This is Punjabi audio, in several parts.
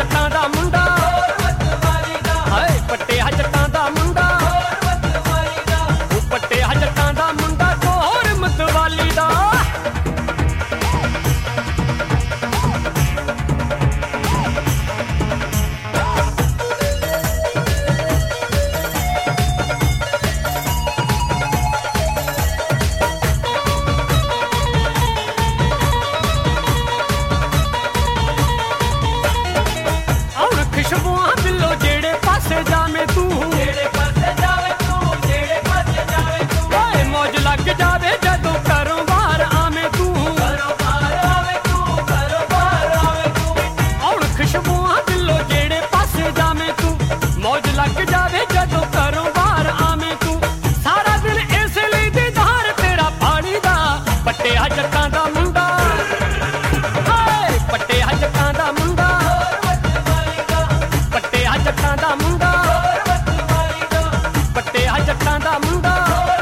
ਜੱਟਾਂ ਦਾ ਮੁੰਡਾ ਹਾਏ ਪੱਟਿਆ ਜੱਟਾਂ ਦਾ ਮੁੰਡਾ ਉਹ ਪੱਟਿਆ ਜੱਟਾਂ ਦਾ ਮੁੰਡਾ ਕੋਹਰ ਮਤਵਾਲੀ ਦਾ ਖੁਸ਼ਬੂਆਂ ਦਿਲੋਂ ਜਿਹੜੇ ਪਾਸੇ ਜਾਵੇਂ ਤੂੰ ਜਿਹੜੇ ਪਾਸੇ ਜਾਵੇਂ ਤੂੰ ਜਿਹੜੇ ਪਾਸੇ ਜਾਵੇਂ ਤੂੰ ਓਏ ਮੌਜ ਲੱਗ ਜਾਵੇ ਜਦੋਂ ਘਰੋਂ ਬਾਹਰ ਆਵੇਂ ਤੂੰ ਘਰੋਂ ਬਾਹਰ ਆਵੇਂ ਤੂੰ ਘਰੋਂ ਬਾਹਰ ਆਵੇਂ ਤੂੰ ਔਰ ਖੁਸ਼ਬੂਆਂ ਦਿਲੋਂ ਜਿਹੜੇ ਪਾਸੇ ਜਾਵੇਂ ਤੂੰ ਮੌਜ ਲੱਗ ਜਾਵੇ ਜਦੋਂ ਘਰੋਂ ਬਾਹਰ ਆਵੇਂ ਤੂੰ ਸਾਰਾ ਦਿਨ ਇਸੇ ਲਈ ਦੀਦਾਰ ਤੇਰਾ ਪਾਣੀ ਦਾ ਪੱਟਿਆ ਜੱਟਾਂ ਦਾ ਮੁੰਡਾ ਹਾਏ ਪੱਟਿਆ ਜੱਟਾਂ ਦਾ ਮੁੰਡਾ ਪੱਟਿਆ ਜੱਟਾਂ ਦਾ ਮੁੰਡਾ ਪੱਟਿਆ ਜੱਟਾਂ ਦਾ ਮੁੰਡਾ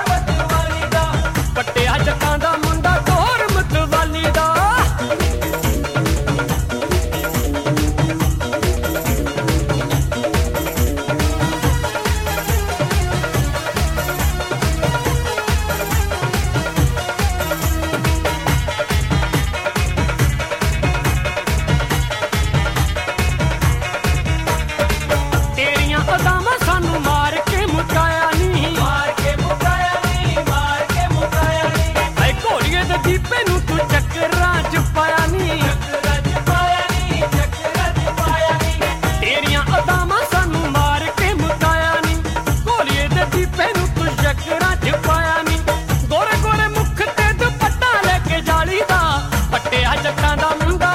ਪੱਟਿਆ ਜੱਟਾਂ ਦਾ ਮੁੰਡਾ ਕੋਹਰ ਮਤਵਾਲੀ ਦਾ ਤੇਰੀਆਂ ਅਦਾਵਾਂ ਸਾਨੂੰ ਮਾਰ ਕੇ ਮੁਕਾਇਆ ਨੀ ਮਾਰ ਕੇ ਮੁਕਾਇਆ ਨੀ ਮਾਰ ਕੇ ਮੁਕਾਇਆ ਨੀ ਐ ਘੋੜੀਏ ਦੇ ਦੀਪੇ ਨੂੰ ਤੂੰ ਚੱਕਰਾਂ ਚ ਪਾਇਆ ਨੀ ਚੱਕਰਾਂ ਚ ਪਾਇਆ ਨੀ ਚੱਕਰਾਂ ਚ ਪਾਇਆ ਨੀ ਤੇਰੀਆਂ ਅਦਾਵਾਂ ਸਾਨੂੰ ਮਾਰ ਕੇ ਮੁਕਾਇਆ ਨੀ ਘੋੜੀਏ ਦੇ ਦੀਪੇ ਨੂੰ ਤੂੰ ਚੱਕਰਾਂ ਚ ਪਾਇਆ ਨੀ ਗੋਰੇ ਗੋਰੇ ਮੁੱਖ ਤੇ ਦੁਪੱਟਾ ਲੈ ਕੇ ਜਾਲੀ ਦਾ ਪੱਟਿਆ ਜੱਟਾਂ ਦਾ ਮੁੰਡਾ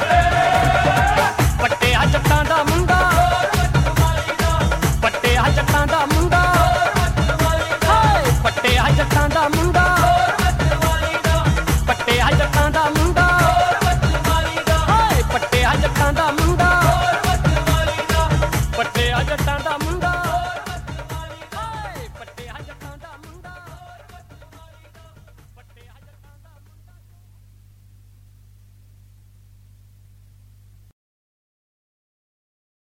ਪੱਟਿਆ ਜੱਟਾਂ ਦਾ ਮੁੰਡਾ ਪੱਟਿਆ ਜੱਟਾਂ ਦਾ ਮੁੰਡਾ ਹਾਏ ਪੱਟਿਆ ਜੱਟਾਂ ਦਾ ਮੁੰਡਾ